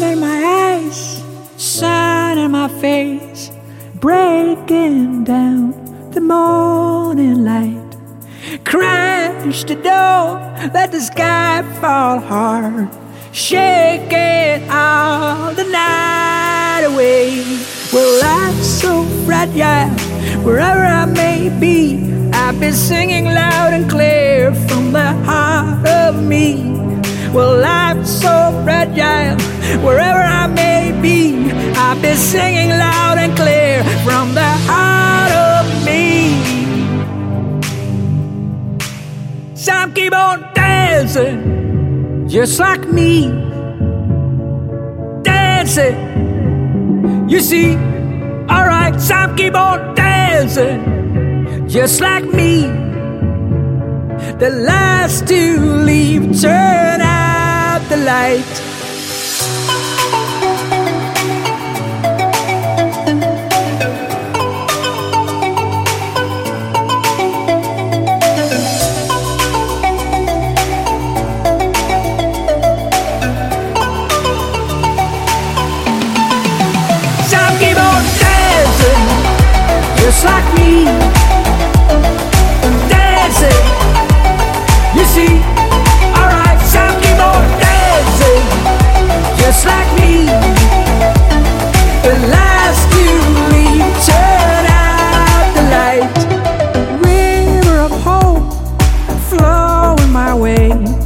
in my eyes, sun in my face, breaking down the morning light. Crash the door, let the sky fall hard, shaking all the night away. Well, life's so fragile, wherever I may be, I've been singing loud and clear from the heart of me. Well, life's so fragile, wherever I may be, I've been singing loud and clear from the heart of me. Some keep on dancing, just like me. Dancing, you see. Alright, some keep on dancing, just like me. The last to leave, turn out the light. Some keep on dancing, just like me. Dancing, you see. Alright, some keep on dancing, just like me. The last to leave, turn out the light. River of hope flowing my way,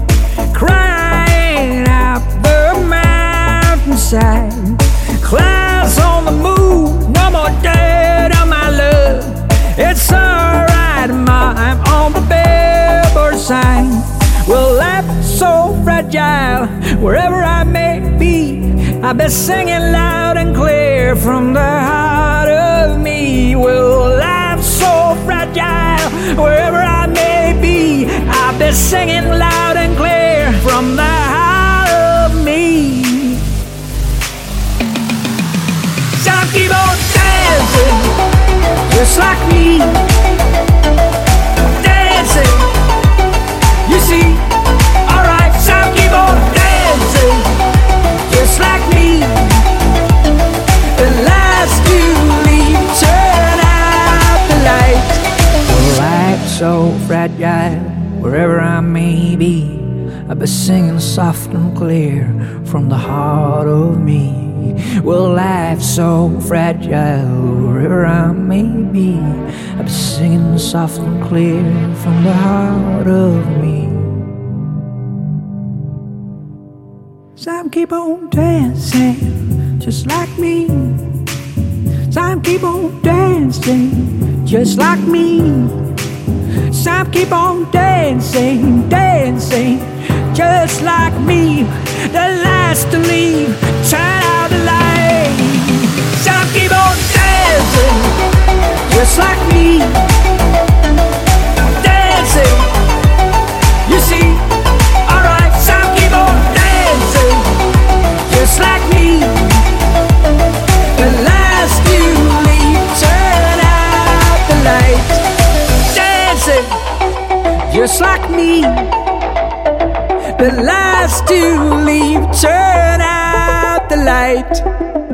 crying out the mountainside. Clouds on the moon, no more dead on my love. It's alright, Ma, I'm on the billboard sign. Well, life's so fragile, wherever I may be, I've been singing loud and clear from the heart of me. Well, life's so fragile, wherever I may be, I've been singing loud and clear from the heart of me. Some keep on dancing, just like me. Dancing, you see. Alright, some keep on dancing, just like me. The last to leave, turn out the light. Well, life's so fragile, wherever I may be, I've been singing soft and clear from the heart of me. Well, life's so fragile, wherever I may be, I've been singing soft and clear from the heart of me. Some keep on dancing, just like me. Some keep on dancing, just like me. Some keep on dancing, dancing, just like me. The last to leave, turn out the light. Some keep on dancing, just like me. Dancing, you see. Alright, some keep on dancing, just like me. The last to leave, turn out the light. Dancing, just like me. The last to leave, turn out the light.